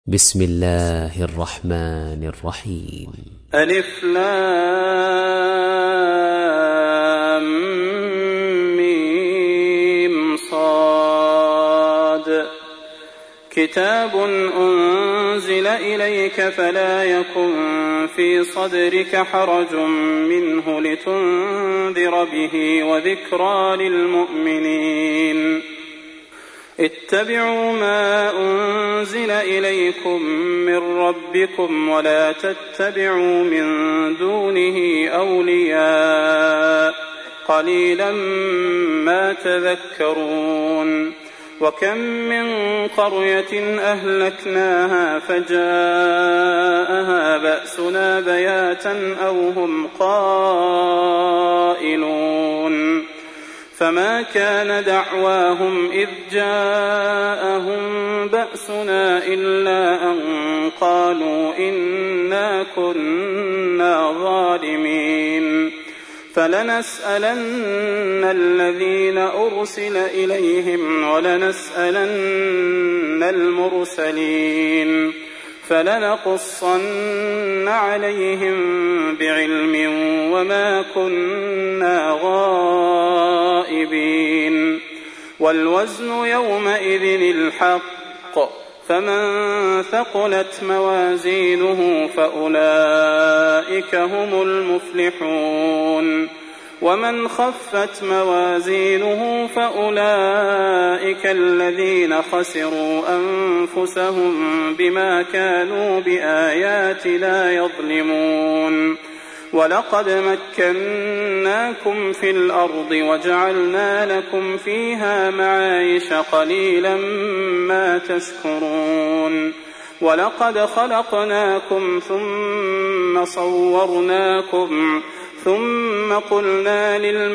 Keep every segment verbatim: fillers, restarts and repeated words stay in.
بسم الله الرحمن الرحيم. ألف لام ميم صاد كتاب أنزل إليك فلا يكن في صدرك حرج منه لتنذر به وذكرى للمؤمنين. اتبعوا ما أنزل إليكم من ربكم ولا تتبعوا من دونه أولياء قليلا ما تذكرون. وكم من قرية أهلكناها فجاءها بأسنا بياتا أو هم قائلون فما كان دعواهم إذ جاءهم بأسنا إلا أن قالوا إنا كنا ظالمين. فلنسألن الذين أرسل إليهم ولنسألن المرسلين فلنقصن عليهم بعلم وما كنا غائبين. والوزن يومئذ الحق فمن ثقلت موازينه فأولئك هم المفلحون ومن خفت موازينه فأولئك الذين خسروا أنفسهم بما كانوا بآياتنا يظلمون. ولقد مكناكم في الأرض وجعلنا لكم فيها معايش قليلا ما تشكرون. ولقد خلقناكم ثم صورناكم ثم قلنا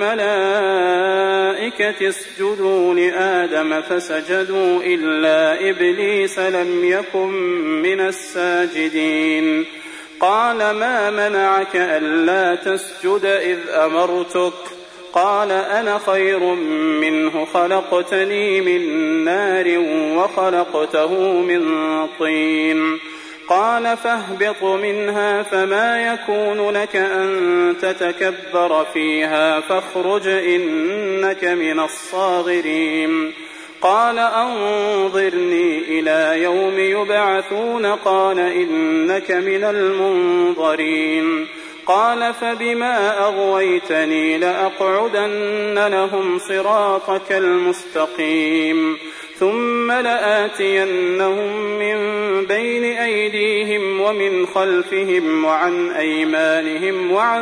للملائكة اسجدوا لآدم فسجدوا إلا إبليس لم يكن من الساجدين. قال ما منعك ألا تسجد إذ أمرتك؟ قال أنا خير منه خلقتني من نار وخلقته من طين. قال فاهبط منها فما يكون لك أن تتكبر فيها فاخرج إنك من الصاغرين. قال أنظرني إلى يوم يبعثون قال إنك من المنظرين. قال فبما أغويتني لأقعدن لهم صراطك المستقيم ثم لآتينهم من بين أيديهم ومن خلفهم وعن أيمانهم وعن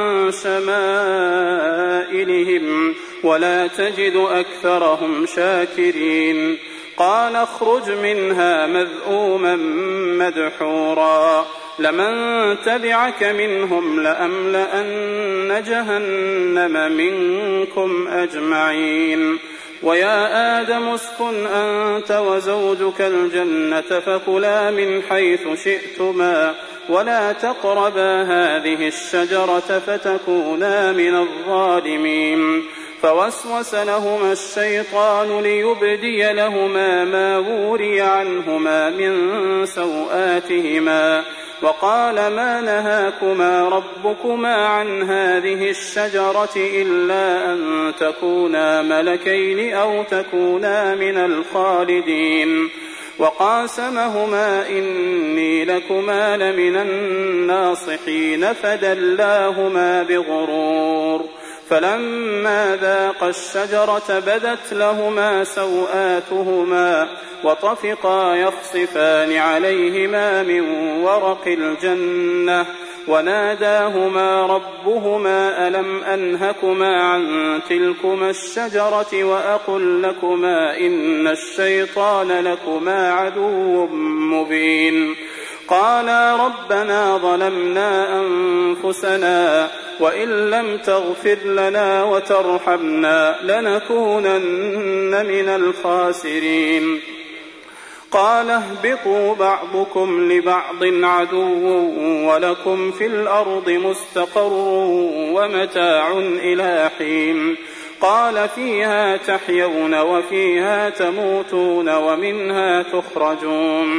شمائلهم ولا تجد أكثرهم شاكرين. قال اخرج منها مذءوما مدحورا لمن تبعك منهم لأملأن جهنم منكم أجمعين. ويا آدم اسكن أنت وزوجك الجنة فكلا من حيث شئتما ولا تقربا هذه الشجرة فتكونا من الظالمين. فوسوس لهما الشيطان ليبدي لهما ما وري عنهما من سوآتهما وقال ما نهاكما ربكما عن هذه الشجرة إلا أن تكونا ملكين أو تكونا من الخالدين. وقاسمهما إني لكما لمن الناصحين فدلاهما بغرور. فلما ذاقا الشجرة بدت لهما سوآتهما وطفقا يخصفان عليهما من ورق الجنة وناداهما ربهما ألم أنهكما عن تلكما الشجرة وأقل لكما إن الشيطان لكما عدو مبين. قالا ربنا ظلمنا أنفسنا وإن لم تغفر لنا وترحمنا لنكونن من الخاسرين. قال اهبطوا بعضكم لبعض عدو ولكم في الأرض مستقر ومتاع إلى حين. قال فيها تحيون وفيها تموتون ومنها تخرجون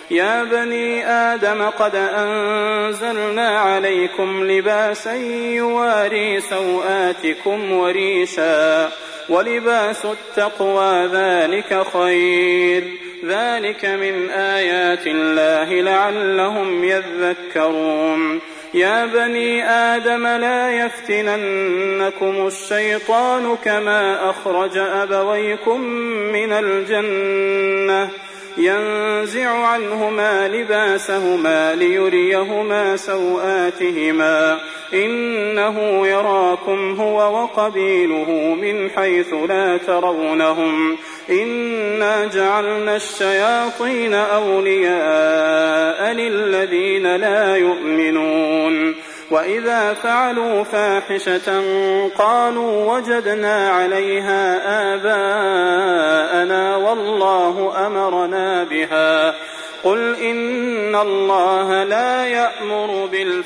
يا بني آدم قد أنزلنا عليكم لباسا يواري سوآتكم وريشا ولباس التقوى ذلك خير ذلك من آيات الله لعلهم يذكرون يا بني آدم لا يفتننكم الشيطان كما أخرج أبويكم من الجنة ينزع عنهما لباسهما ليريهما سوآتهما إنه يراكم هو وقبيله من حيث لا ترونهم إنا جعلنا الشياطين أولياء للذين لا يؤمنون وإذا فعلوا فاحشة قالوا وجدنا عليها آباءنا والله أمرنا بها قل إن الله لا يأمر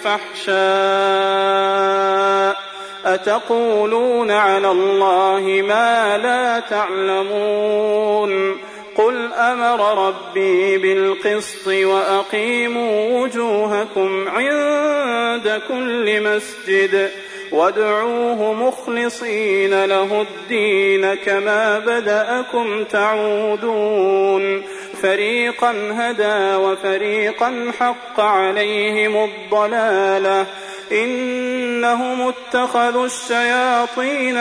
بالفحشاء أتقولون على الله ما لا تعلمون قل أمر ربي بالقسط وأقيموا وجوهكم عند كل مسجد وادعوه مخلصين له الدين كما بدأكم تعودون فريقا هدى وفريقا حق عليهم الضلالة إنهم اتخذوا الشياطين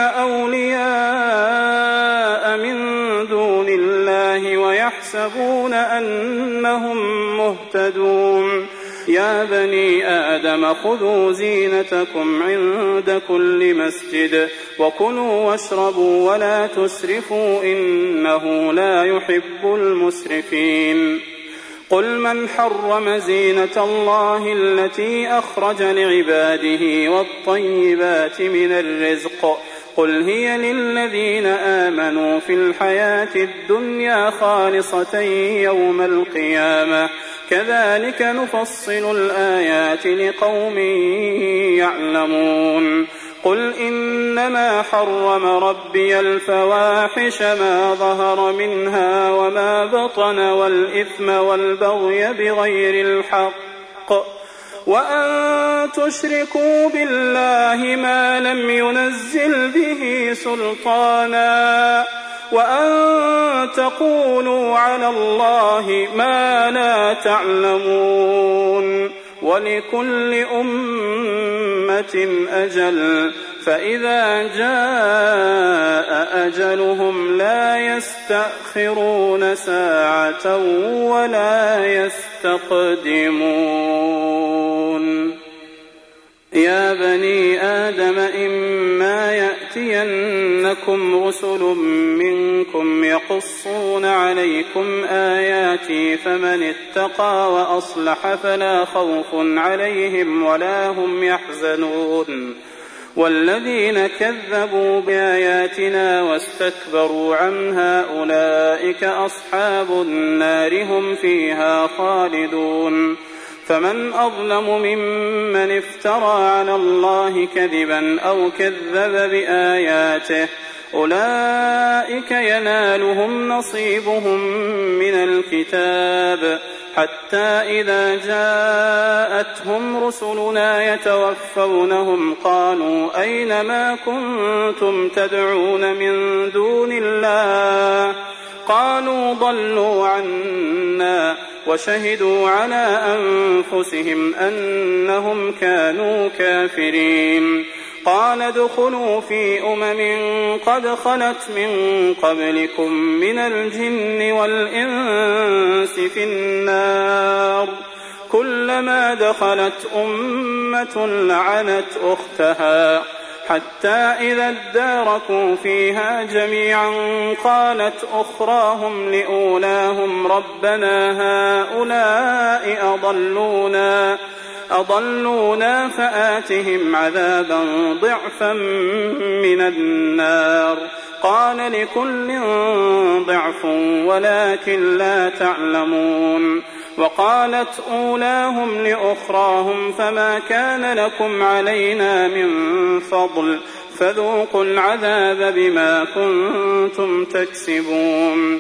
أولياء من دون الله ويحسبون أنهم مهتدون يا بني آدم خذوا زينتكم عند كل مسجد وكلوا واشربوا ولا تسرفوا إنه لا يحب المسرفين قل من حرم زينة الله التي أخرج لعباده والطيبات من الرزق قل هي للذين آمنوا في الحياة الدنيا خالصة يوم القيامة كذلك نفصل الآيات لقوم يعلمون قل إنما حرم ربي الفواحش ما ظهر منها وما بطن والإثم والبغي بغير الحق وأن تشركوا بالله ما لم ينزل به سلطانا وأن تقولوا على الله ما لا تعلمون ولكل أمة أجل فإذا جاء أجلهم لا يستأخرون ساعة ولا يستقدمون يا بني آدم إما يأتينكم رسل منكم يقصون عليكم آياتي فمن اتقى وأصلح فلا خوف عليهم ولا هم يحزنون والذين كذبوا بآياتنا واستكبروا عنها أولئك أصحاب النار هم فيها خالدون فمن أظلم ممن افترى على الله كذبا أو كذب بآياته أولئك ينالهم نصيبهم من الكتاب حتى إذا جاءتهم رسلنا يتوفونهم قالوا أين ما كنتم تدعون من دون الله قالوا ضلوا عنا وشهدوا على أنفسهم أنهم كانوا كافرين قال ادخلوا في أمم قد خلت من قبلكم من الجن والإنس في النار كلما دخلت أمة لعنت أختها حتى إذا اداركوا فيها جميعا قالت أخراهم لأولاهم ربنا هؤلاء أضلونا أضلونا فآتهم عذابا ضعفا من النار قال لكل ضعف ولكن لا تعلمون وقالت أولاهم لأخراهم فما كان لكم علينا من فضل فذوقوا العذاب بما كنتم تكسبون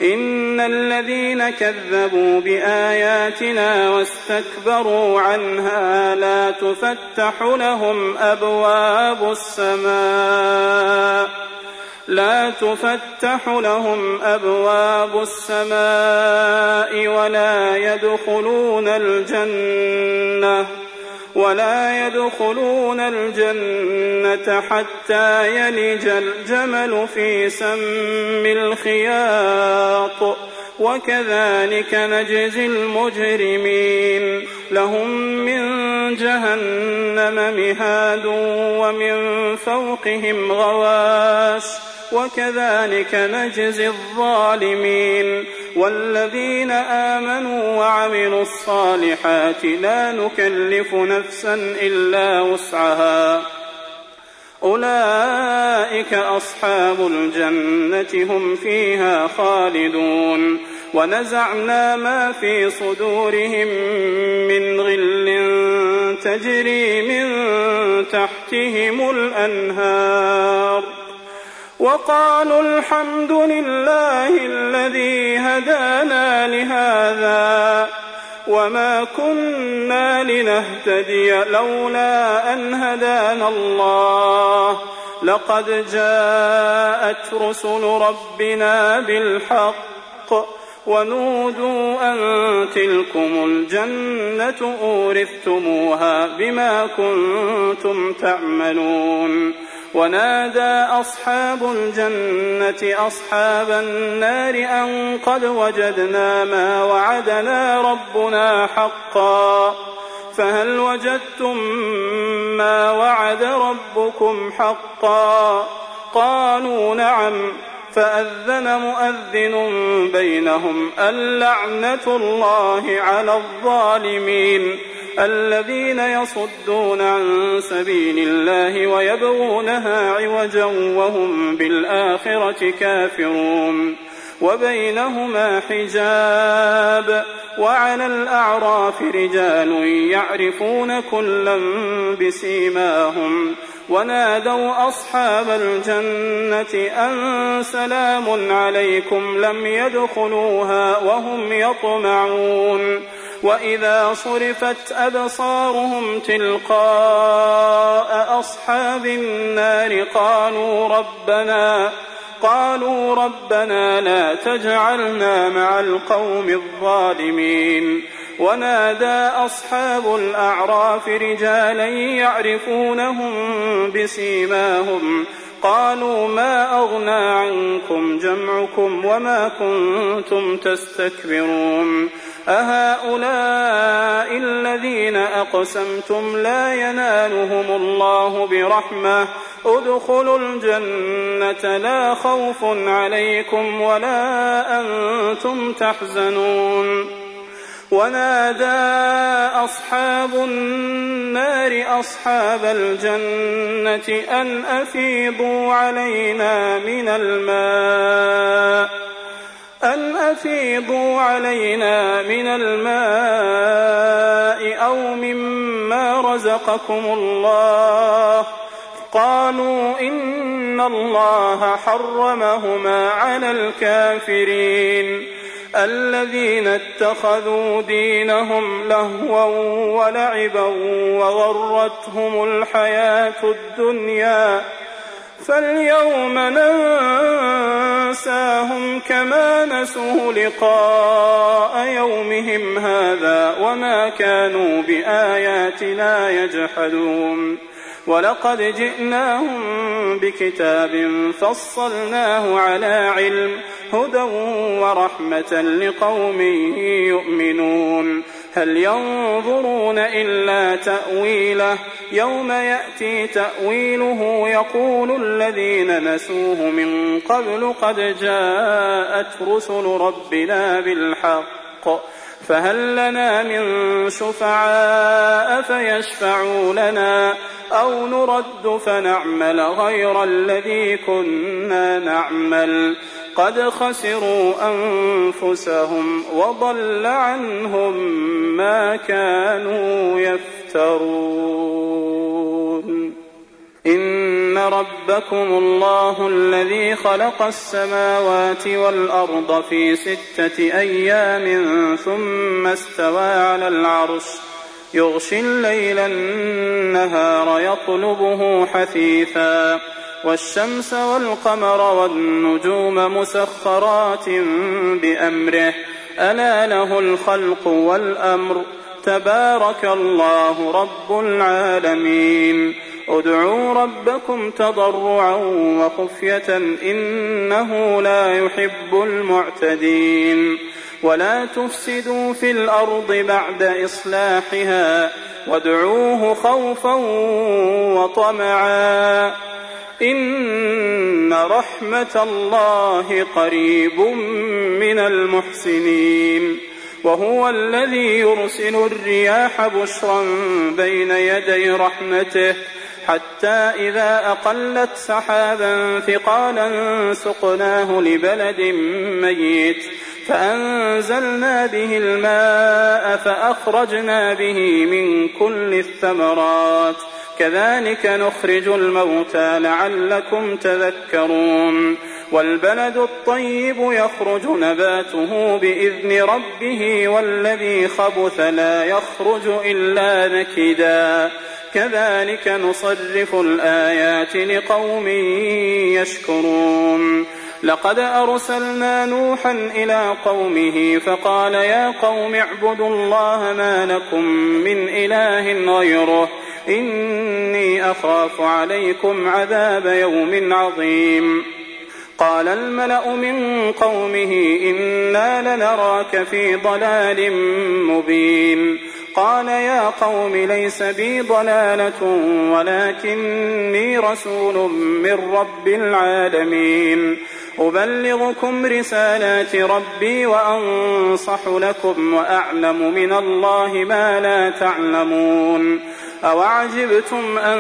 إن الذين كذبوا بآياتنا واستكبروا عنها لا تفتح لهم أبواب السماء لا تفتح لهم أبواب السماء ولا يدخلون الجنة ولا يدخلون الجنة حتى يلج الجمل في سم الخياط وكذلك نجزي المجرمين لهم من جهنم مهاد ومن فوقهم غواش وكذلك نجزي الظالمين والذين آمنوا وعملوا الصالحات لا نكلف نفسا إلا وسعها أولئك أصحاب الجنة هم فيها خالدون ونزعنا ما في صدورهم من غل تجري من تحتهم الأنهار وقالوا الحمد لله الذي هدانا لهذا وما كنا لنهتدي لولا أن هدانا الله لقد جاءت رسل ربنا بالحق ونودوا أن تلكم الجنة أورثتموها بما كنتم تعملون ونادى أصحاب الجنة أصحاب النار أن قد وجدنا ما وعدنا ربنا حقا فهل وجدتم ما وعد ربكم حقا قالوا نعم فأذن مؤذن بينهم اللعنة الله على الظالمين الذين يصدون عن سبيل الله ويبغونها عوجا وهم بالآخرة كافرون وبينهما حجاب وعلى الأعراف رجال يعرفون كلا بسيماهم ونادوا أصحاب الجنة أن سلام عليكم لم يدخلوها وهم يطمعون وإذا صرفت أبصارهم تلقاء أصحاب النار قالوا ربنا قالوا ربنا لا تجعلنا مع القوم الظالمين ونادى أصحاب الأعراف رجالا يعرفونهم بسيماهم قالوا ما أغنى عنكم جمعكم وما كنتم تستكبرون أهؤلاء الذين أقسمتم لا ينالهم الله برحمة ادخلوا الجنة لا خوف عليكم ولا أنتم تحزنون ونادى أصحاب النار أصحاب الجنة أن أفيضوا علينا من الماء أن أفيضوا علينا من الماء أو مما رزقكم الله قالوا إن الله حرمهما على الكافرين الذين اتخذوا دينهم لهوا ولعبا وغرتهم الحياة الدنيا فاليوم ننساهم كما نسوا لقاء يومهم هذا وما كانوا بآياتنا يجحدون ولقد جئناهم بكتاب فصلناه على علم هدى ورحمة لقوم يؤمنون هل ينظرون إلا تأويله يوم يأتي تأويله يقول الذين نسوه من قبل قد جاءت رسل ربنا بالحق فهل لنا من شفعاء فيشفعوا لنا أو نرد فنعمل غير الذي كنا نعمل قد خسروا أنفسهم وضل عنهم ما كانوا يفترون إن ربكم الله الذي خلق السماوات والأرض في ستة أيام ثم استوى على العرش يغشي الليل النهار يطلبه حثيثا والشمس والقمر والنجوم مسخرات بأمره ألا له الخلق والأمر تبارك الله رب العالمين ادعوا ربكم تضرعا وخفية إنه لا يحب المعتدين ولا تفسدوا في الأرض بعد إصلاحها وادعوه خوفا وطمعا إن رحمة الله قريب من المحسنين وهو الذي يرسل الرياح بشرا بين يدي رحمته حتى إذا أقلت سحابا ثقالا سقناه لبلد ميت فأنزلنا به الماء فأخرجنا به من كل الثمرات كذلك نخرج الموتى لعلكم تذكرون والبلد الطيب يخرج نباته بإذن ربه والذي خبث لا يخرج إلا نكدا كذلك نصرف الآيات لقوم يشكرون لقد أرسلنا نوحا إلى قومه فقال يا قوم اعبدوا الله ما لكم من إله غيره إني أخاف عليكم عذاب يوم عظيم قال الملأ من قومه إنا لنراك في ضلال مبين قال يا قوم ليس بي ضلالة ولكني رسول من رب العالمين أبلغكم رسالات ربي وأنصح لكم وأعلم من الله ما لا تعلمون أوعجبتم أن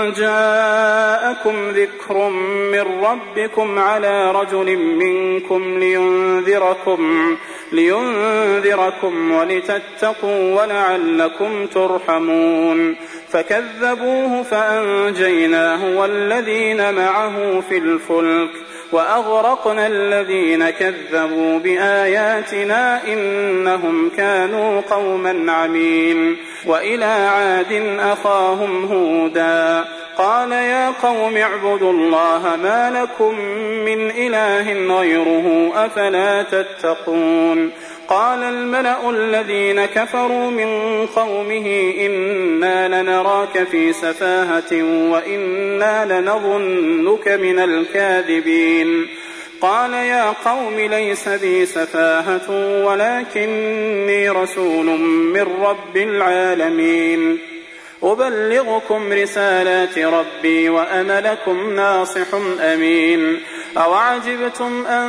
جاءكم ذكر من ربكم على رجل منكم لينذركم, لينذركم ولتتقوا ولعلكم ترحمون فكذبوه فأنجيناه والذين معه في الفلك وأغرقنا الذين كذبوا بآياتنا إنهم كانوا قوما عمين وإلى عاد أخاهم هودا قال يا قوم اعبدوا الله ما لكم من إله غيره أفلا تتقون قال الملأ الذين كفروا من قومه إنا لنراك في سفاهة وإنا لنظنك من الكاذبين قال يا قوم ليس بي سفاهة ولكني رسول من رب العالمين أبلغكم رسالات ربي وأنا لكم ناصح أمين أوعجبتم أن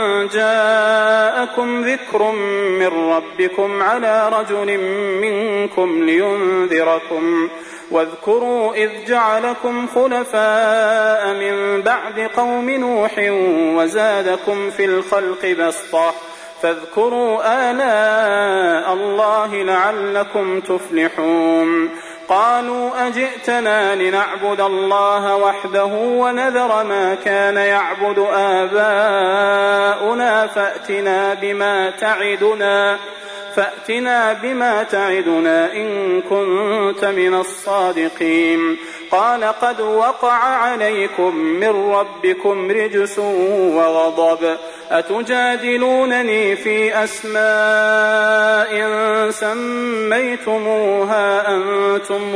جاءكم ذكر من ربكم على رجل منكم لينذركم واذكروا إذ جعلكم خلفاء من بعد قوم نوح وزادكم في الخلق بسطة فاذكروا آلاء الله لعلكم تفلحون قالوا أجئتنا لنعبد الله وحده ونذر ما كان يعبد آباؤنا فأتنا بما تعدنا فأتنا بما تعدنا إن كنت من الصادقين قال قد وقع عليكم من ربكم رجس وغضب أتجادلونني في أسماء سميتموها أنتم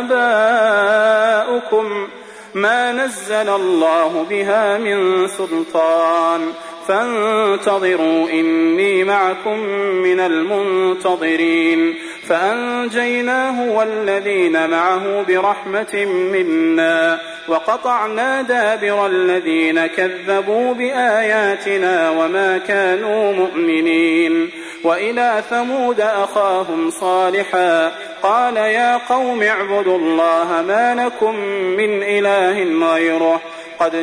وآباؤكم ما نزل الله بها من سلطان فانتظروا إني معكم من المنتظرين فأنجيناه والذين معه برحمة منا وقطعنا دابر الذين كذبوا بآياتنا وما كانوا مؤمنين وإلى ثمود أخاهم صالحا قال يا قوم اعبدوا الله ما لكم من إله غيره قد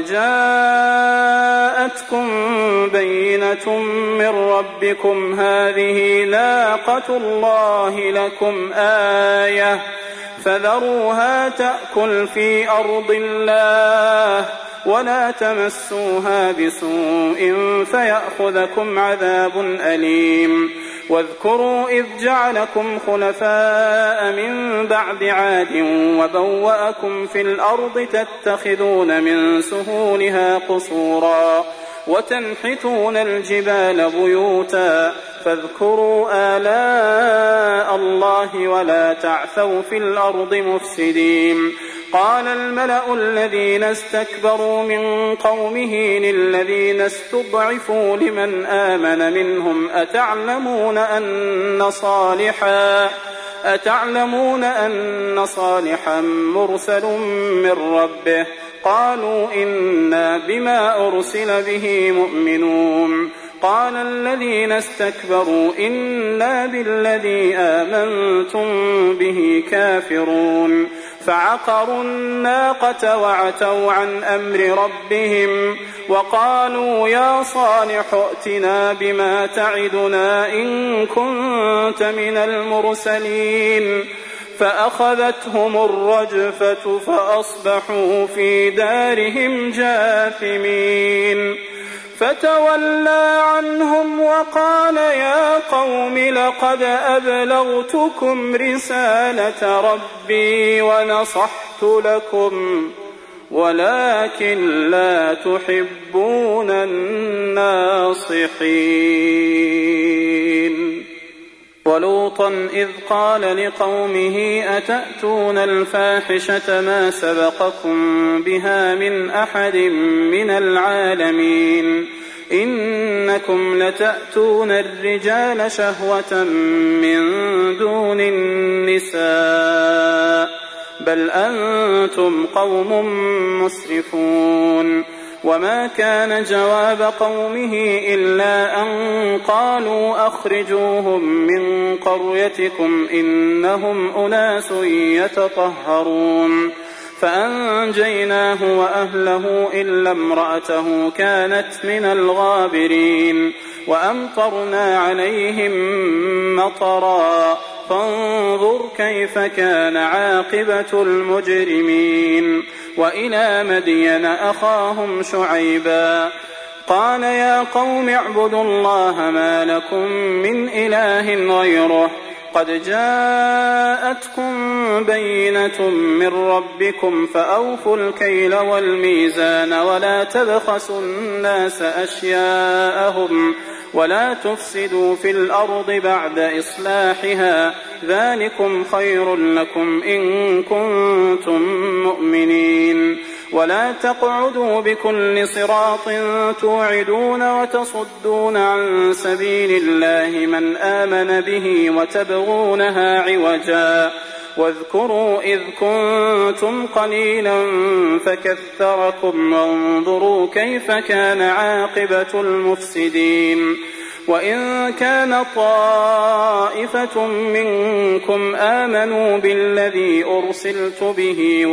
جاءتكم بينة من ربكم هذه ناقة الله لكم آية فذروها تأكل في أرض الله ولا تمسوها بسوء فيأخذكم عذاب أليم. واذكروا إذ جعلكم خلفاء من بعد عاد وبوأكم في الأرض تتخذون من سهولها قصورا وتنحتون الجبال بيوتا فاذكروا آلاء الله ولا تعثوا في الأرض مفسدين. قال الملأ الذين استكبروا من قومه للذين استضعفوا لمن آمن منهم أتعلمون أن صالحا أتعلمون أن صالحا مرسل من ربه قالوا إنا بما أرسل به مؤمنون. قال الذين استكبروا إنا بالذي آمنتم به كافرون. فعقروا الناقة وعتوا عن أمر ربهم وقالوا يا صالح ائتنا بما تعدنا إن كنت من المرسلين. فأخذتهم الرجفة فأصبحوا في دارهم جاثمين. فتولى عنهم وقال يا قوم لقد أبلغتكم رسالة ربي ونصحت لكم ولكن لا تحبون الناصحين. ولوطا إذ قال لقومه أتأتون الفاحشة ما سبقكم بها من أحد من العالمين إنكم لتأتون الرجال شهوة من دون النساء بل أنتم قوم مسرفون. وما كان جواب قومه إلا أن قالوا أخرجوهم من قريتكم إنهم أناس يتطهرون. فأنجيناه وأهله إلا امرأته كانت من الغابرين. وأمطرنا عليهم مطرا فانظر كيف كان عاقبة المجرمين. وإلى مدين أخاهم شعيبا قال يا قوم اعبدوا الله ما لكم من إله غيره قد جاءتكم بينة من ربكم فأوفوا الكيل والميزان ولا تبخسوا الناس أشياءهم ولا تفسدوا في الأرض بعد إصلاحها ذلكم خير لكم إن كنتم مؤمنين. ولا تقعدوا بكل صراط توعدون وتصدون عن سبيل الله من آمن به وتبغونها عوجا واذكروا إذ كنتم قليلا فكثركم وانظروا كيف كان عاقبة المفسدين. وإن كان طائفة منكم آمنوا بالذي أرسلت به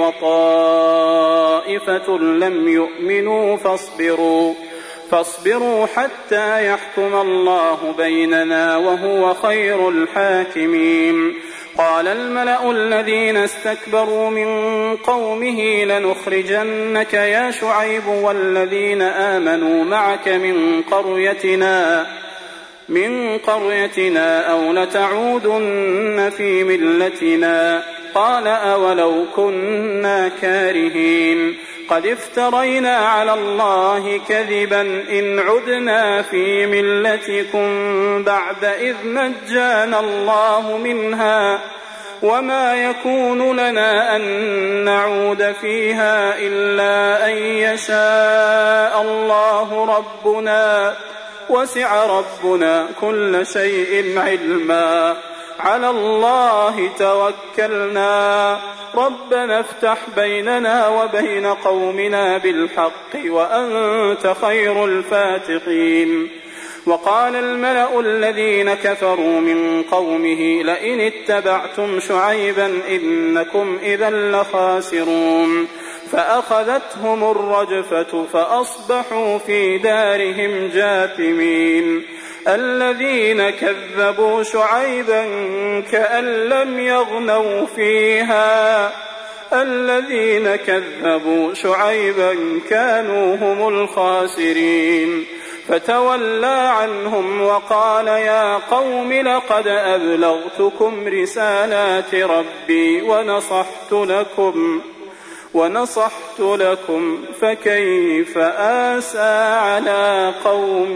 وطائفة لم يؤمنوا فاصبروا فاصبروا حتى يحكم الله بيننا وهو خير الحاكمين. قال الملأ الذين استكبروا من قومه لنخرجنك يا شعيب والذين آمنوا معك من قريتنا من قريتنا أو لتعودن في ملتنا. قال أولو كنا كارهين قد افترينا على الله كذبا إن عدنا في ملتكم بعد إذ نجانا الله منها وما يكون لنا أن نعود فيها إلا أن يشاء الله ربنا وسع ربنا كل شيء علما على الله توكلنا ربنا افتح بيننا وبين قومنا بالحق وأنت خير الفاتحين. وقال الملأ الذين كفروا من قومه لئن اتبعتم شعيبا إنكم إذا لخاسرون. فأخذتهم الرجفة فأصبحوا في دارهم جاثمين. الذين كذبوا شعيبا كأن لم يغنوا فيها الذين كذبوا شعيبا كانوا هم الخاسرين فتولى عنهم وقال يا قوم لقد أبلغتكم رسالات ربي ونصحت لكم ونصحت لكم فكيف آسى على قوم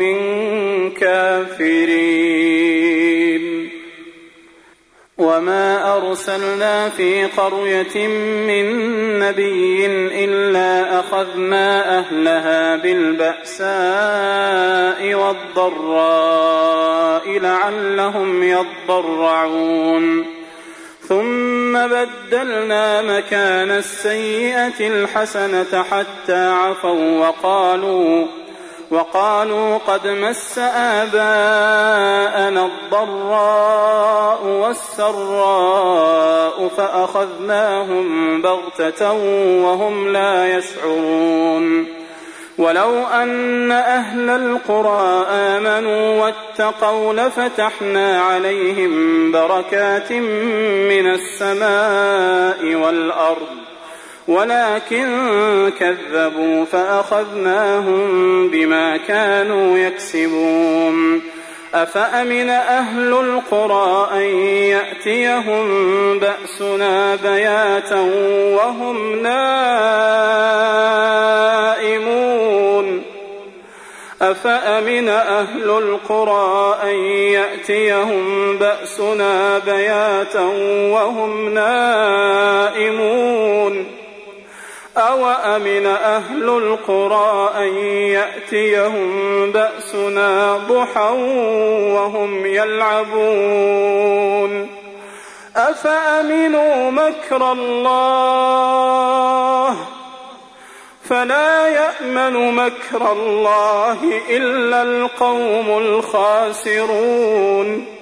كافرين وما أرسلنا في قرية من نبي إلا أخذنا أهلها بالبأساء والضراء لعلهم يضرعون ثم بدلنا مكان السيئة الحسنة حتى عفوا وقالوا وقالوا قد مس آباءنا الضراء والسراء فأخذناهم بغتة وهم لا يشعرون ولو أن أهل القرى آمنوا واتقوا لفتحنا عليهم بركات من السماء والأرض ولكن كذبوا فأخذناهم بما كانوا يكسبون أفأمن أهل القرى أن يأتيهم بأسنا بياتا وهم نائمون أفأمن أهل القرى أن يأتيهم بأسنا بياتا وهم نائمون أوأمن أهل القرى أن يأتيهم بأسنا ضحى وهم يلعبون أفأمنوا مكر الله فلا يأمن مكر الله إلا القوم الخاسرون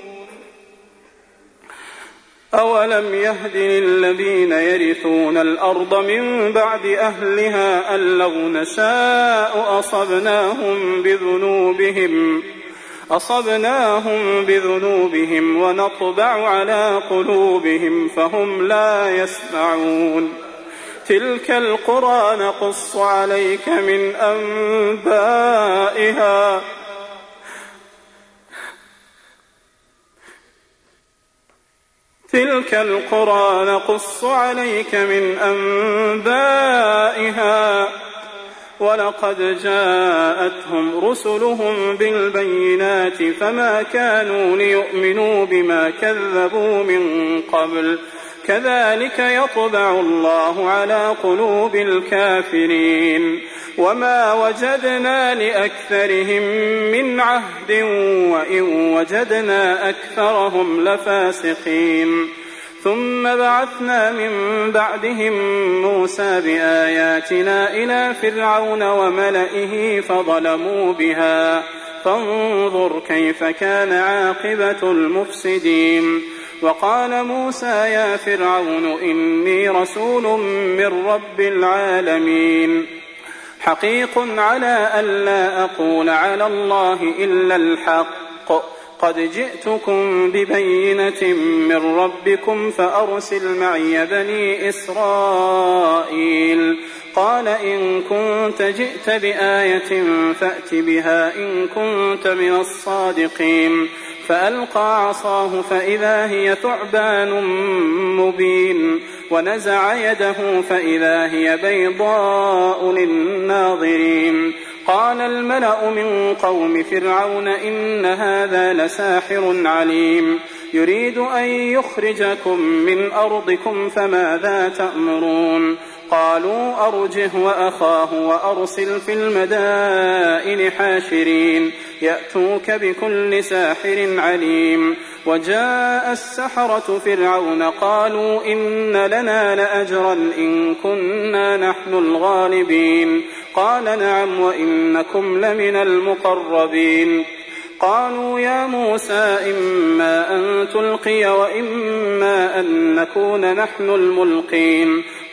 أولم يهد للذين يرثون الأرض من بعد أهلها أن لو نشاء أصبناهم بذنوبهم أصبناهم بذنوبهم ونطبع على قلوبهم فهم لا يسمعون تلك القرى نقص عليك من أنبائها تلك القرى نقص عليك من أنبائها ولقد جاءتهم رسلهم بالبينات فما كانوا ليؤمنوا بما كذبوا من قبل كذلك يطبع الله على قلوب الكافرين وما وجدنا لأكثرهم من عهد وإن وجدنا أكثرهم لفاسقين ثم بعثنا من بعدهم موسى بآياتنا إلى فرعون وملئه فظلموا بها فانظر كيف كان عاقبة المفسدين وقال موسى يا فرعون إني رسول من رب العالمين حقيق على ألا أقول على الله إلا الحق قد جئتكم ببينة من ربكم فأرسل معي بني إسرائيل قال إن كنت جئت بآية فأت بها إن كنت من الصادقين فألقى عصاه فإذا هي ثعبان مبين ونزع يده فإذا هي بيضاء للناظرين قال الملأ من قوم فرعون إن هذا لساحر عليم يريد أن يخرجكم من أرضكم فماذا تأمرون قالوا أرجه وأخاه وأرسل في المدائن حاشرين يأتوك بكل ساحر عليم وجاء السحرة فرعون قالوا إن لنا لأجرا إن كنا نحن الغالبين قال نعم وإنكم لمن المقربين قالوا يا موسى إما أن تلقي وإما أن نكون نحن الملقين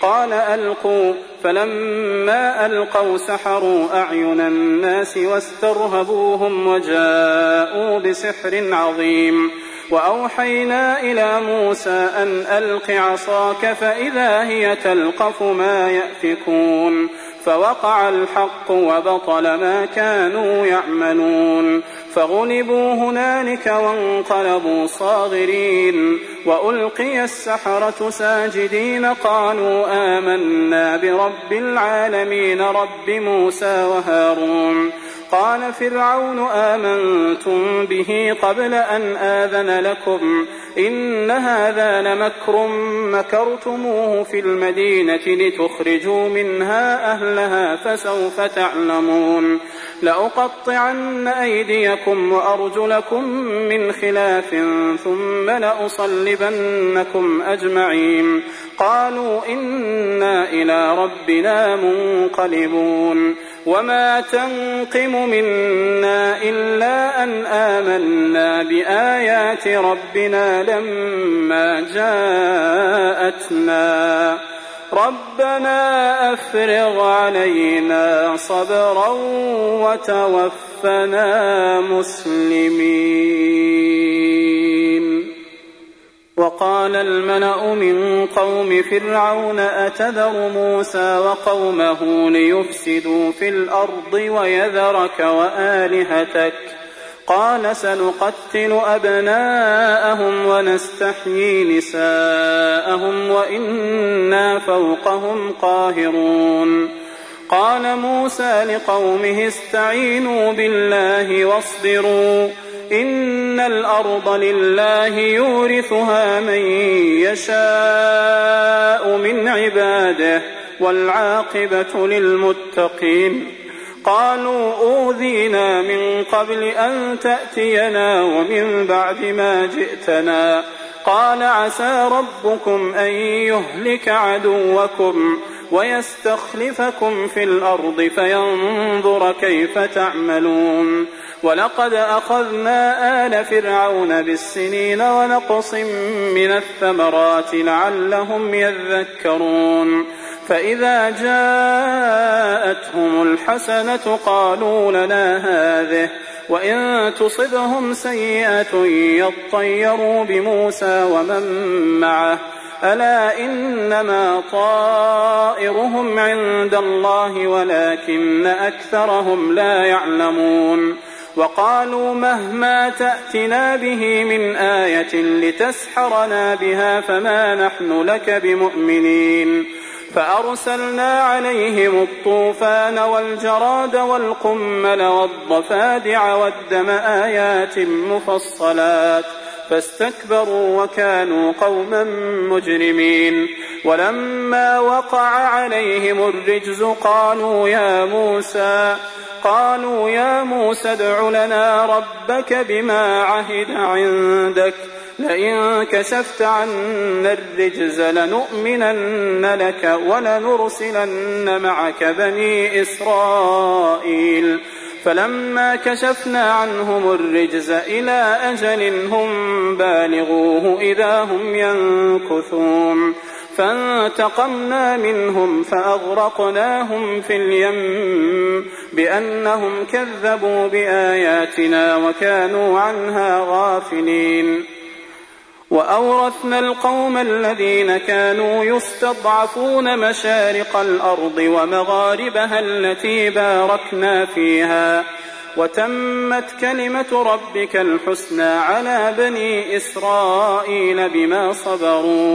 قال ألقوا، فلما ألقوا سحروا أعين الناس واسترهبوهم وجاءوا بسحر عظيم. وأوحينا إلى موسى أن ألق عصاك فإذا هي تلقف ما يأفكون، فوقع الحق وبطل ما كانوا يعملون، فغلبوا هنالك وانقلبوا صاغرين، وألقي السحرة ساجدين قالوا آمنا برب العالمين رب موسى وهارون. قال فرعون آمنتم به قبل أن آذن لكم إن هذا لمكر مكرتموه في المدينة لتخرجوا منها أهلها فسوف تعلمون. لأقطعن أيديكم وأرجلكم من خلاف ثم لأصلبنكم أجمعين. قالوا إنا إلى ربنا منقلبون. وما تنقم منا إلا أن آمنا بآيات ربنا لما جاءتنا ربنا أفرغ علينا صبرا وتوفنا مسلمين. وقال الملأ من قوم فرعون أتذر موسى وقومه ليفسدوا في الأرض ويذرك وآلهتك؟ قال سنقتل أبناءهم ونستحيي نساءهم وإنا فوقهم قاهرون. قال موسى لقومه استعينوا بالله واصبروا إن الأرض لله يورثها من يشاء من عباده والعاقبة للمتقين. قالوا أوذينا من قبل أن تأتينا ومن بعد ما جئتنا. قال عسى ربكم أن يهلك عدوكم ويستخلفكم في الأرض فينظر كيف تعملون. ولقد أخذنا آل فرعون بالسنين ونقص من الثمرات لعلهم يذكرون. فإذا جاءتهم الحسنة قالوا لنا هذه وإن تصبهم سيئة يطيروا بموسى ومن معه ألا إنما طائرهم عند الله ولكن أكثرهم لا يعلمون. وقالوا مهما تأتنا به من آية لتسحرنا بها فما نحن لك بمؤمنين. فأرسلنا عليهم الطوفان والجراد والقمل والضفادع والدم آيات مفصلات فاستكبروا وكانوا قوما مجرمين. ولما وقع عليهم الرجز قالوا يا موسى قالوا يا موسى ادع لنا ربك بما عهد عندك لئن كشفت عنا الرجز لنؤمنن لك ولنرسلن معك بني إسرائيل. فلما كشفنا عنهم الرجز إلى أجل هم بالغوه إذا هم ينكثون. فانتقمنا منهم فأغرقناهم في اليم بأنهم كذبوا بآياتنا وكانوا عنها غافلين. وأورثنا القوم الذين كانوا يستضعفون مشارق الأرض ومغاربها التي باركنا فيها وتمت كلمة ربك الحسنى على بني إسرائيل بما صبروا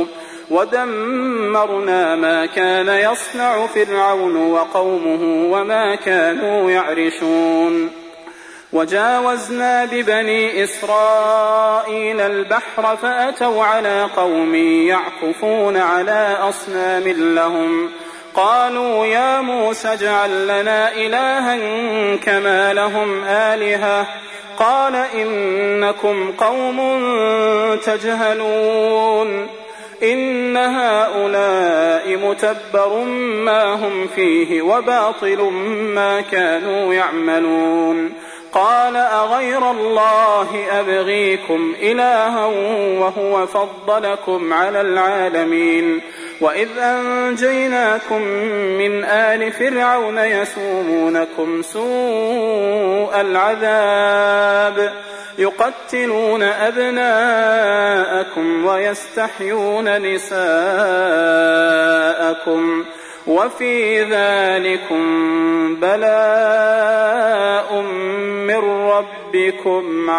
ودمرنا ما كان يصنع فرعون وقومه وما كانوا يعرشون. وجاوزنا ببني إسرائيل البحر فأتوا على قوم يعكفون على أصنام لهم. قالوا يا موسى اجعل لنا إلها كما لهم آلهة. قال إنكم قوم تجهلون إن هؤلاء متبر ما هم فيه وباطل ما كانوا يعملون. قال أغير الله أبغيكم إلها وهو فضلكم على العالمين وإذ أنجيناكم من آل فرعون يسومونكم سوء العذاب يقتلون أبناءكم ويستحيون نساءكم وفي ذلكم بلاء من ربكم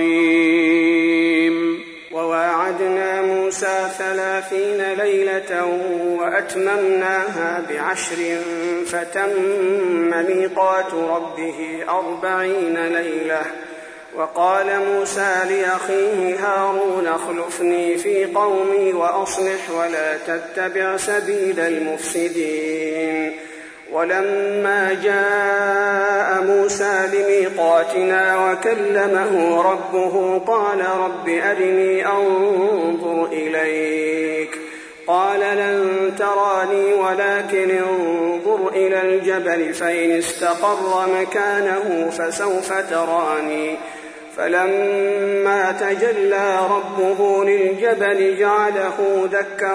عظيم. وواعدنا موسى ثلاثين ليلة وأتممناها بعشر فتم ميقات ربه أربعين ليلة. وقال موسى لأخيه هارون اخلفني في قومي وأصلح ولا تتبع سبيل المفسدين. ولما جاء موسى لميقاتنا وكلمه ربه قال رب أرني أنظر إليك. قال لن تراني ولكن انظر إلى الجبل فإن استقر مكانه فسوف تراني. فلما تجلى ربه للجبل جعله دكا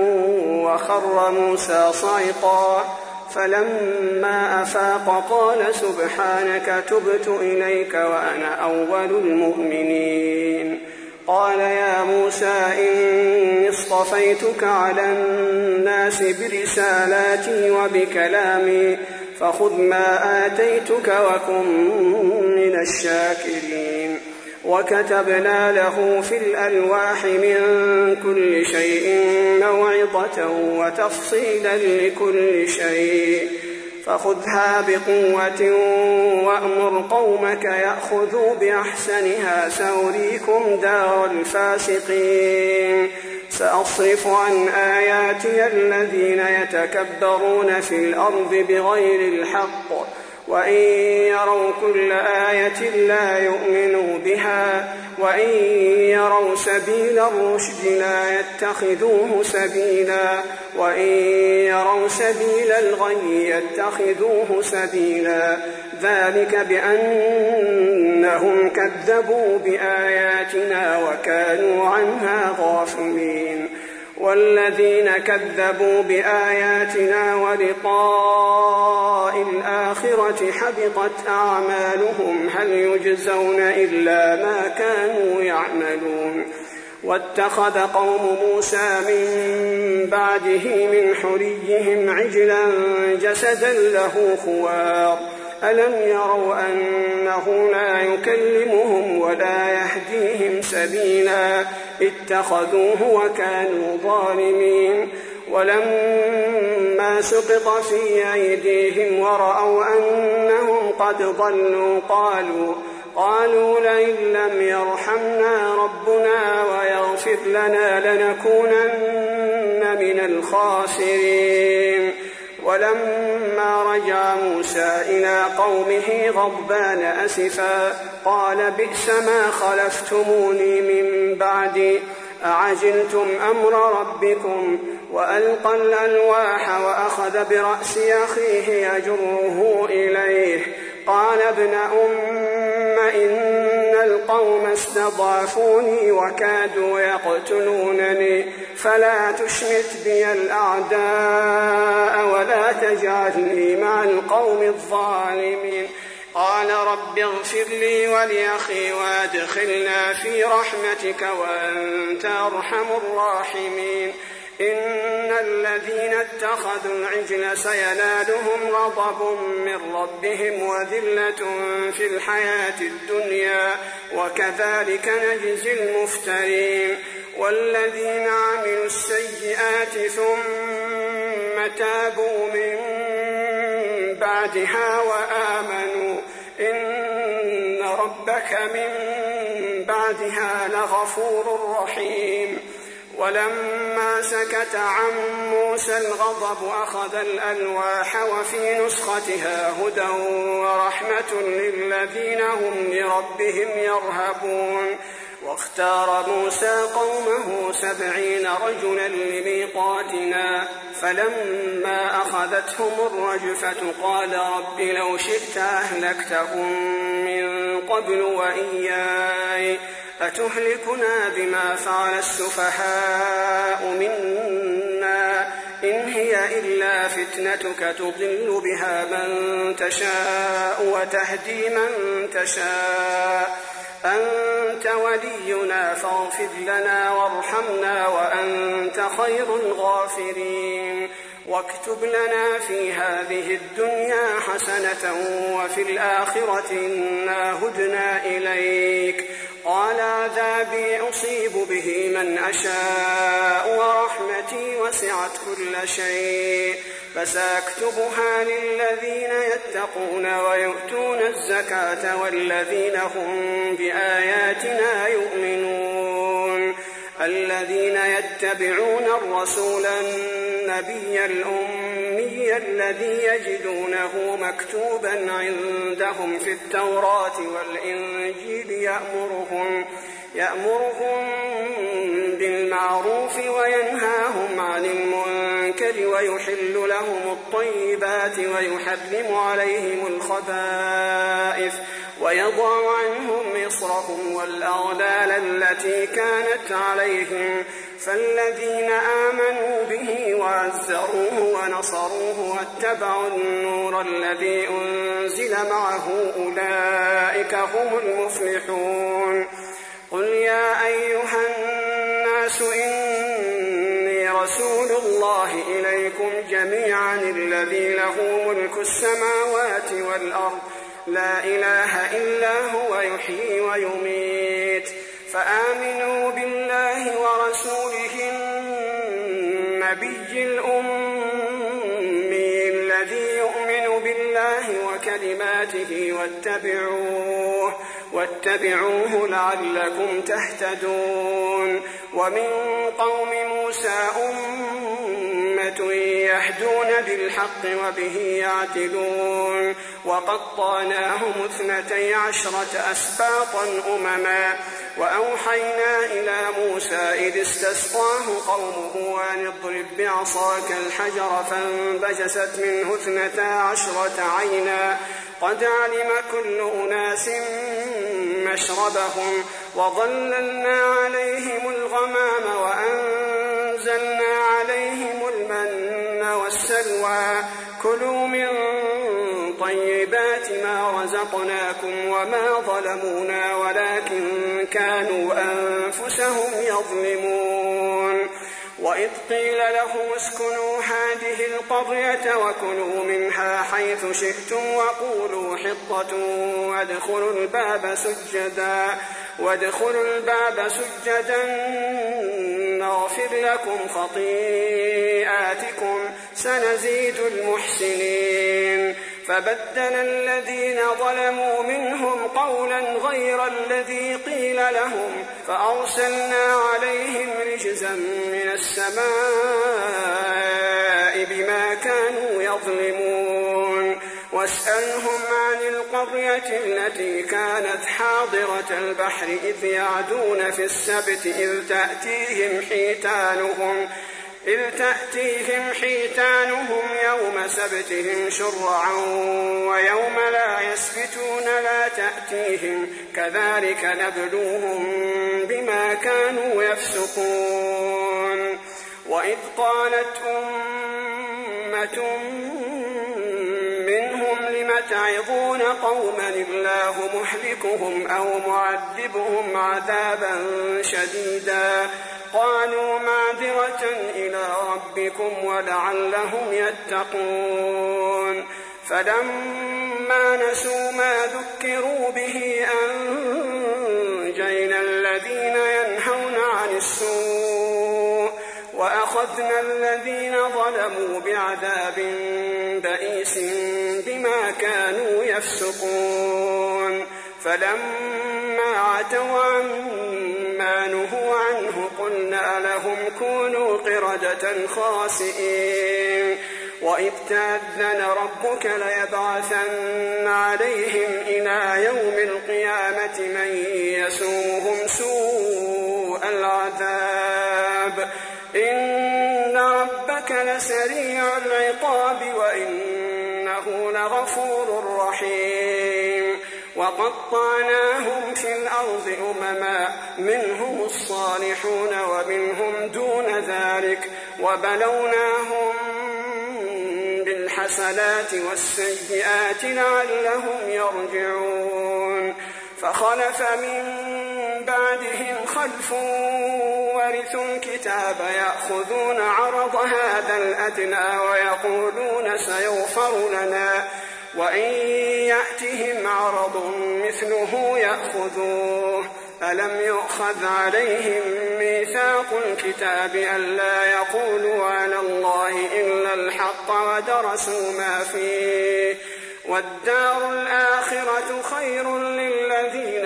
وخر موسى صعقا. فلما أفاق قال سبحانك تبت إليك وأنا أول المؤمنين. قال يا موسى إني اصطفيتك على الناس برسالاتي وبكلامي فخذ ما آتيتك وكن من الشاكرين. وكتبنا له في الألواح من كل شيء موعظة وتفصيلا لكل شيء فخذها بقوة وأمر قومك يأخذوا بأحسنها سأريكم دار الفاسقين. سأصرف عن آياتي الذين يتكبرون في الأرض بغير الحق وإن يروا كل آية لا يؤمنوا بها وإن يروا سبيل الرشد لا يتخذوه سبيلا وإن يروا سبيل الغي يتخذوه سبيلا. ذلك بأنهم كذبوا بآياتنا وكانوا عنها غافلين. والذين كذبوا بآياتنا ولقاء الآخرة حبطت أعمالهم هل يجزون إلا ما كانوا يعملون. واتخذ قوم موسى من بعده من حليهم عجلا جسدا له خوار ألم يروا أنه لا يكلمهم ولا يهديهم سبيلا اتخذوه وكانوا ظالمين. ولما سقط في أيديهم ورأوا أنهم قد ضلوا قالوا قالوا لئن لم يرحمنا ربنا ويغفر لنا لنكونن من الخاسرين. ولما رجع موسى إلى قومه غضبان أسفا قال بئس ما خلفتموني من بعدي أعجلتم أمر ربكم. وألقى الألواح وأخذ برأس أخيه يجره إليه قال ابن أم إن القوم استضعفوني وكادوا يقتلونني فلا تشمت بي الأعداء ولا تجعلني مع القوم الظالمين. قال رب اغفر لي ولأخي وادخلنا في رحمتك وأنت أرحم الراحمين. إن الذين اتخذوا العجل سينالهم غضب من ربهم وذلة في الحياة الدنيا وكذلك نجزي المفترين. والذين عملوا السيئات ثم تابوا من بعدها وآمنوا إن ربك من بعدها لغفور رحيم. ولما سكت عن موسى الغضب أخذ الألواح وفي نسختها هدى ورحمة للذين هم لربهم يرهبون. واختار موسى قومه سبعين رجلا لميقاتنا فلما أخذتهم الرجفة قال رب لو شئت أهلكتهم من قبل وإياي أتهلكنا بما فعل السفهاء منا إلا فتنتك تضل بها من تشاء وتهدي من تشاء أنت ولينا فاغفر لنا وارحمنا وأنت خير الغافرين واكتب لنا في هذه الدنيا حسنة وفي الآخرة إنا هدنا إليك قال عذابي أصيب به من أشاء ورحمتي وسعت كل شيء فسأكتبها للذين يتقون ويؤتون الزكاة والذين هم بآياتنا يؤمنون الذين يتبعون الرسول النبي الأمي الذي يجدونه مكتوبا عندهم في التوراة والإنجيل يأمرهم, يأمرهم بالمعروف وينهاهم عن المنكر ويحل لهم الطيبات ويحرم عليهم الخبائث ويضع عنهم إصرهم والأغلال التي كانت عليهم فالذين آمنوا به وعزروه ونصروه واتبعوا النور الذي أنزل معه أولئك هم المفلحون قل يا أيها الناس إني رسول الله إليكم جميعا الذي له ملك السماوات والأرض لا إله إلا هو يحيي ويميت فآمنوا بالله ورسوله النبي الأمي الذي يؤمن بالله وكلماته واتبعوه واتبعوه لعلكم تهتدون ومن قوم موسى أمة يهدون بالحق وبه يعدلون وقطعناهم اثنتي عشرة أسباطا أمما وأوحينا إلى موسى إذ استسقاه قومه أن اضرب بعصاك الحجر فانبجست منه اثنتا عشرة عينا قد علم كل أناس مشربهم وظللنا عليهم الغمام وأنزلنا عليهم المن والسلوى كلوا من طيبات ما رزقناكم وما ظلمونا ولكن كانوا أنفسهم يظلمون وإذ قيل لهم اسكنوا هذه القرية وكلوا منها حيث شئتم وقولوا حطة وادخلوا الباب سجدا وادخلوا الباب سجدا نغفر لكم خطيئاتكم سنزيد المحسنين فبدل الذين ظلموا منهم قولا غير الذي قيل لهم فأرسلنا عليهم رجزا من السماء بما كانوا يظلمون واسألهم عن القرية التي كانت حاضرة البحر إذ يعدون في السبت إذ تأتيهم حيتانهم إذ تأتيهم حيتانهم يوم سبتهم شرعا ويوم لا يسبتون لا تأتيهم كذلك نبلوهم بما كانوا يفسقون وإذ قالت أمة منهم لم تعظون قوما الله مهلكهم أو معذبهم عذابا شديدا قالوا معذرة إلى ربكم ولعلهم يتقون فلما نسوا ما ذكروا به أنجينا الذين ينهون عن السوء وأخذنا الذين ظلموا بعذاب بئيس بما كانوا يفسقون فلما عتوا عما نهوا عنه قلنا لهم كونوا قردة خاسئين وإذ تأذن ربك ليبعثن عليهم إلى يوم القيامة من يسومهم سوء العذاب إن ربك لسريع العقاب وإنه لغفور رحيم وقطعناهم في الأرض أمما منهم الصالحون ومنهم دون ذلك وبلوناهم بالحسنات والسيئات لعلهم يرجعون فخلف من بعدهم خلف ورثوا الكتاب يأخذون عرض هذا الأدنى ويقولون سيغفر لنا وإن يأتهم عرض مثله يأخذوه ألم يؤخذ عليهم ميثاق الكتاب ألا يقولوا على الله إلا الحق ودرسوا ما فيه والدار الآخرة خير للذين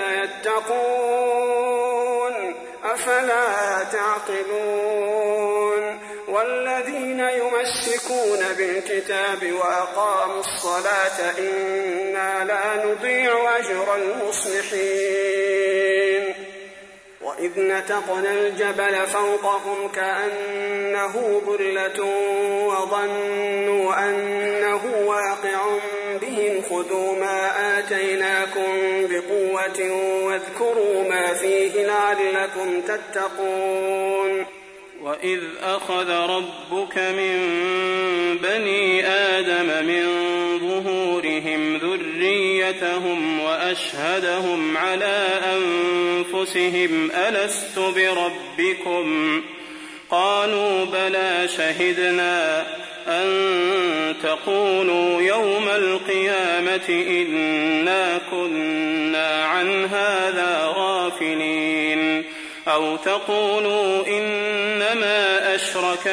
يتقون أفلا تعقلون والذين يمسكون بالكتاب وأقاموا الصلاة إنا لا نضيع أجر المصلحين وإذ نتقنا الجبل فوقهم كأنه ظلة وظنوا أنه واقع بهم خذوا ما آتيناكم بقوة واذكروا ما فيه لعلكم تتقون وإذ أخذ ربك من بني آدم من ظهورهم ذريتهم وأشهدهم على أنفسهم ألست بربكم قالوا بلى شهدنا أن تقولوا يوم القيامة إنا كنا عن هذا غافلين أو تقولوا إنما أشرك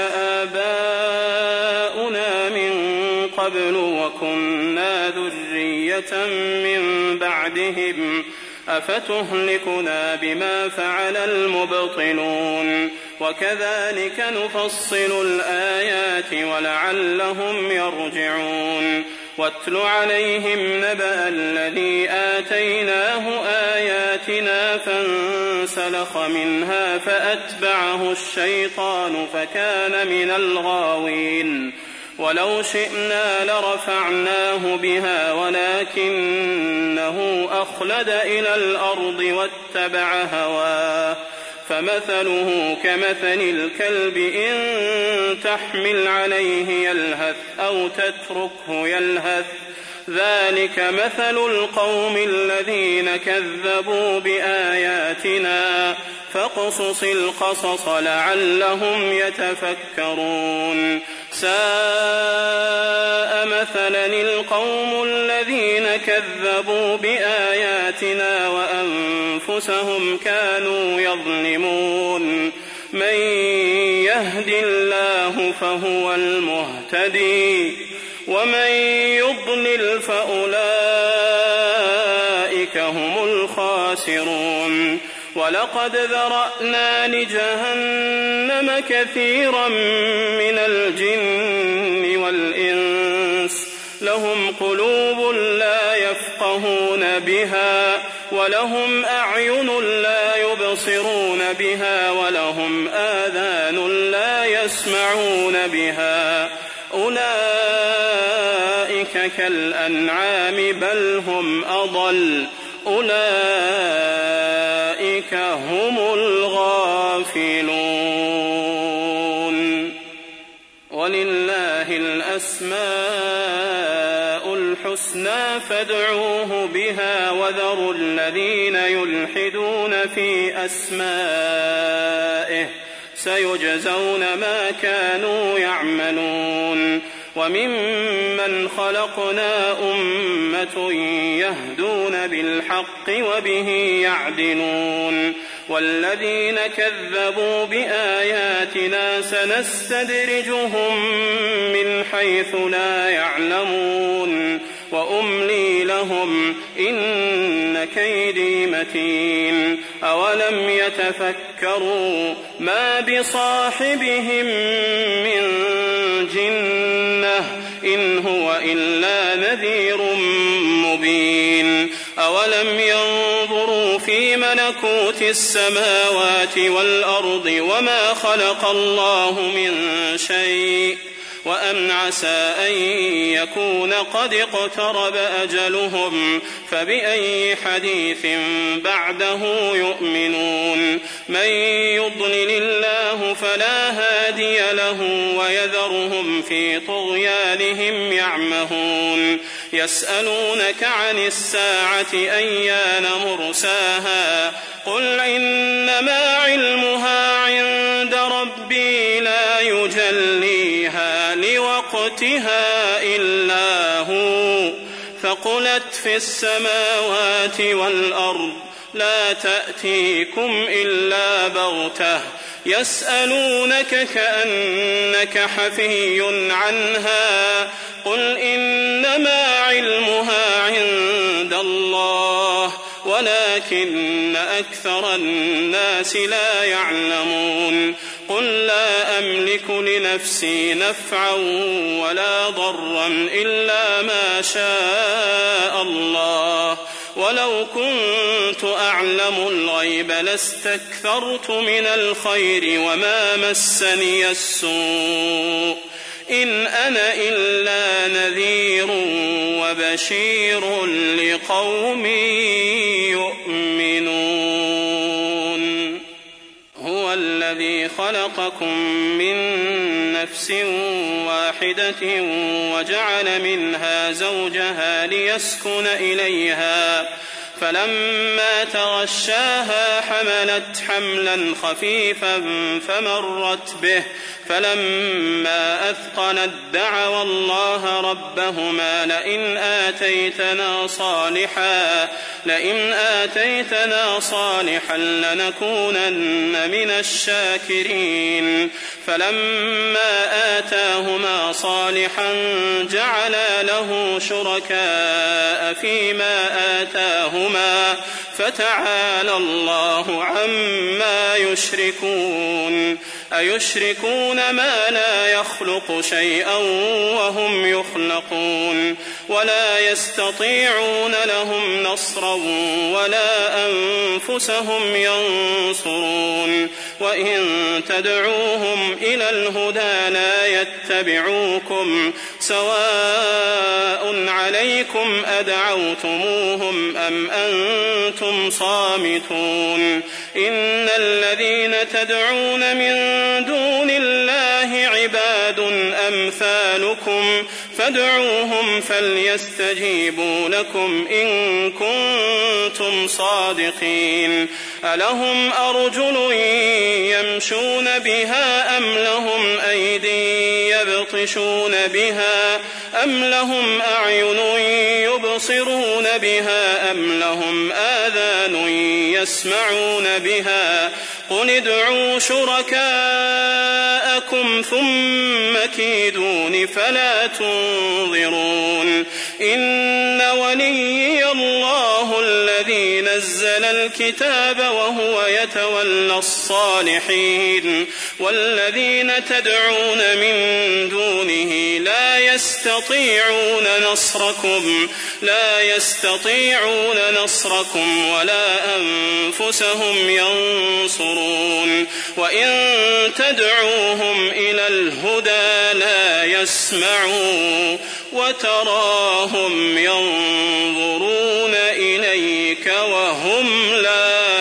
آباؤنا من قبل وكنا ذرية من بعدهم أفتهلكنا بما فعل المبطلون وكذلك نفصل الآيات ولعلهم يرجعون واتل عليهم نبأ الذي آتيناه آياتنا فانسلخ منها فأتبعه الشيطان فكان من الغاوين ولو شئنا لرفعناه بها ولكنه أخلد إلى الأرض واتبع هواه فمثله كمثل الكلب إن تحمل عليه يلهث أو تتركه يلهث ذلك مثل القوم الذين كذبوا بآياتنا فاقصص القصص لعلهم يتفكرون ساء مثلا القوم الذين كذبوا بآياتنا وأنفسهم كانوا يظلمون من يهد الله فهو المهتدي ومن يضلل فأولئك هم الخاسرون ولقد ذرأنا لجهنم كثيرا من الجن والإنس لهم قلوب لا يفقهون بها ولهم أعين لا يبصرون بها ولهم آذان لا يسمعون بها أولئك كالأنعام بل هم أضل أولئك هم الغافلون ولله الأسماء الحسنى فادعوه بها وذروا الذين يلحدون في أسمائه سيجزون ما كانوا يعملون وممن خلقنا أمة يهدون بالحق وبه يعدلون والذين كذبوا بآياتنا سنستدرجهم من حيث لا يعلمون وأملي لهم إن كيدي متين أولم يتفكروا ما بصاحبهم من جنة إن هو إلا نذير مبين أولم ينظروا في ملكوت السماوات والأرض وما خلق الله من شيء وأم عسى أن يكون قد اقترب أجلهم فبأي حديث بعده يؤمنون من يضلل الله فلا هادي له ويذرهم في طغيانهم يعمهون يسألونك عن الساعة أيان مرساها قل إنما علمها عند ربي لا يجليها لوقتها إلا هو ثقلت في السماوات والأرض لا تأتيكم إلا بغتة يسألونك كأنك حفي عنها قل إنما علمها عند الله ولكن أكثر الناس لا يعلمون قل لا أملك لنفسي نفعا ولا ضرا إلا ما شاء الله ولو كنت أعلم الغيب لاستكثرت من الخير وما مسني السوء إن أنا إلا نذير وبشير لقوم يؤمنون هو الذي خلقكم من نفس واحدة وجعل منها زوجها ليسكن إليها فلما تغشاها حملت حملا خفيفا فمرت به فلما أثقلت دعوا الله ربهما لئن آتيتنا صالحا لئن آتيتنا صالحا لنكونن من الشاكرين فلما آتاهما صالحا جعلا له شركاء فيما آتاهما فتعالى الله عما يشركون أيشركون ما لا يخلق شيئا وهم يخلقون ولا يستطيعون لهم نصرا ولا أنفسهم ينصرون وإن تدعوهم إلى الهدى لا يتبعوكم سواء عليكم أدعوتموهم أم أنتم صامتون إن الذين تدعون من دون الله عباد أمثالكم فادعوهم فليستجيبوا لكم إن كنتم صادقين ألهم أرجل يمشون بها أم لهم أيدي يبطشون بها أم لهم أعين يبصرون بها أم لهم آذان يسمعون بها قل ادعوا شركاءكم ثم كيدون فلا تنظرون إن وليي الله الذي نزل الكتاب وهو يتولى الصالحين والذين تدعون من دونه لا يستطيعون نصركم لا يستطيعون نصركم ولا أنفسهم ينصرون وإن تدعوهم إلى الهدى لا يسمعوا وتراهم ينظرون إليك وهم لا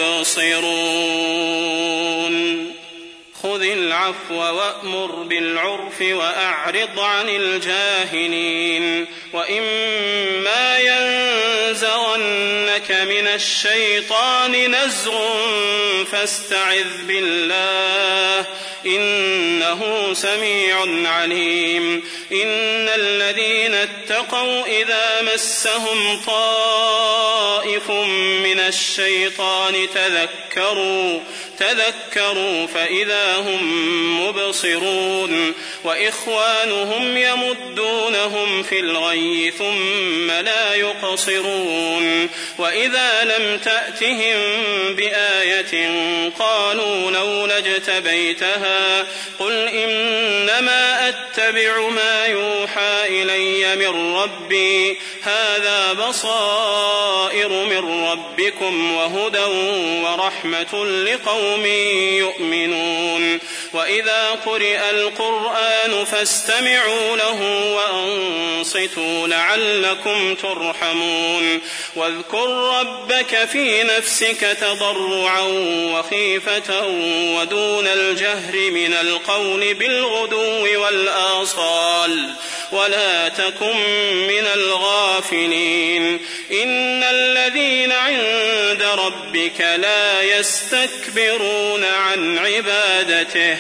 يبصرون خذ العفو وأمر بالعرف وأعرض عن الجاهلين وإما ينزغنك من الشيطان نزغ فاستعذ بالله إنه سميع عليم إن الذين اتقوا إذا مسهم طائف من الشيطان تذكروا تذكروا فإذا هم مبصرون وإخوانهم يمدونهم في الغي ثم لا يقصرون وإذا لم تأتهم بآية قالوا لولا اجتبيتها قل إنما أتبع ما يوحى إلي من ربي هذا بصائر من ربكم وهدى ورحمة لقوم يؤمنون وإذا قرئ القرآن فاستمعوا له وأنصتوا لعلكم ترحمون واذكر ربك في نفسك تضرعا وخيفة ودون الجهر من القول بالغدو والآصال ولا تكن من الغافلين إن الذين عند ربك لا يستكبرون عن عبادته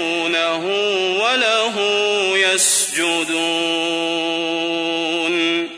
ويسبحونه وله يسجدون.